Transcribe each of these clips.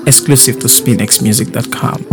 Exclusive to spinxmusic.com.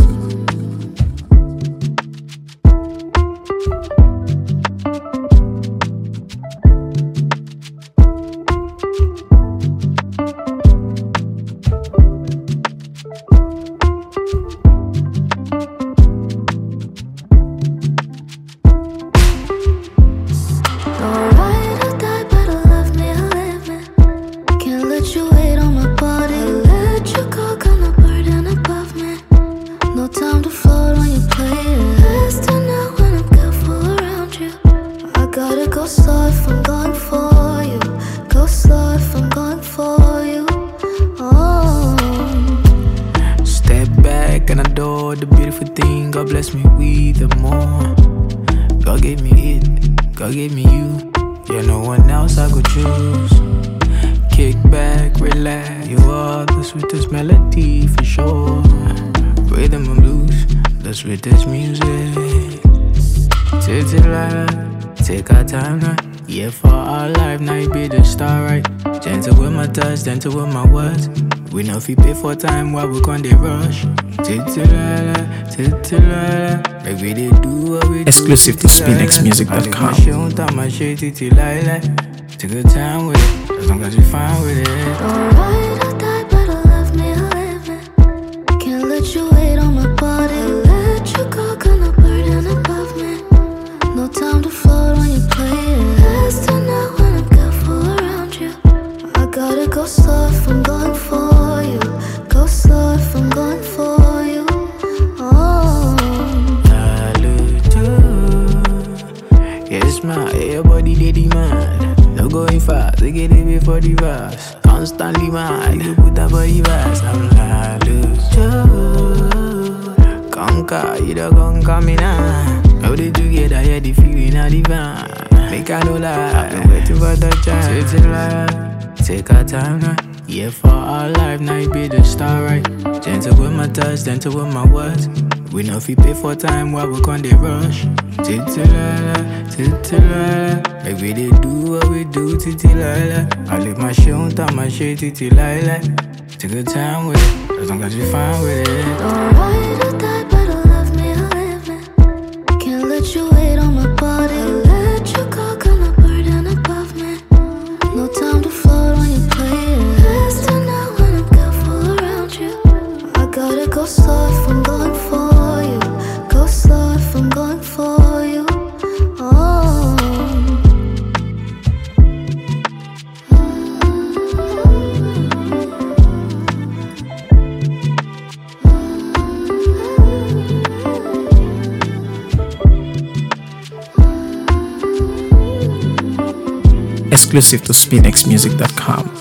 And adore the beautiful thing. God bless me with the more. God gave me it, God gave me you. Yeah, no one else I could choose. Kick back, relax. You are the sweetest melody for sure. Rhythm and blues, the sweetest music. Take our time now. Yeah, for our life, now you be the star, right? Gentle with my touch, gentle with my words. We know if we pay for time while we can't rush. Maybe they do what we do. Exclusive to spinxmusic.com. Take your time with it, as long as we fine with it. Alright, I'll die, better love me, I live it. Can't let you wait on my body. Let you go, gonna burden above me. No time to float when you play it. Last to know when I'm careful around you. I gotta go slow if I'm going for you. Go slow if I'm going for you. Oh, I look too. Yes, my everybody they demand. No going fast, they get it before the verse. Constantly mad, you put up body verse. I'm like, look too. Conquer, you don't gon' come in now. How they together, yeah, the feeling of the van. Make I no lie, I've been waiting for the chance. Take our time now. Yeah, for our life, now you be the star, right? Gentle with my touch, gentle with my words. We know if we pay for time while we can't rush. Maybe they do what we do, I leave my shit on top, my shit, Take your time with it, as long as we fine with it. alright, I'll die, better love me, I live it. Can't let you wait on my body. Let you go, gonna burden above me. No time to float when you play it. Last to know when I'm careful around you. I gotta go slow if I'm going for you. Go slow if I'm going for you. Oh, Exclusive to spinxmusic.com.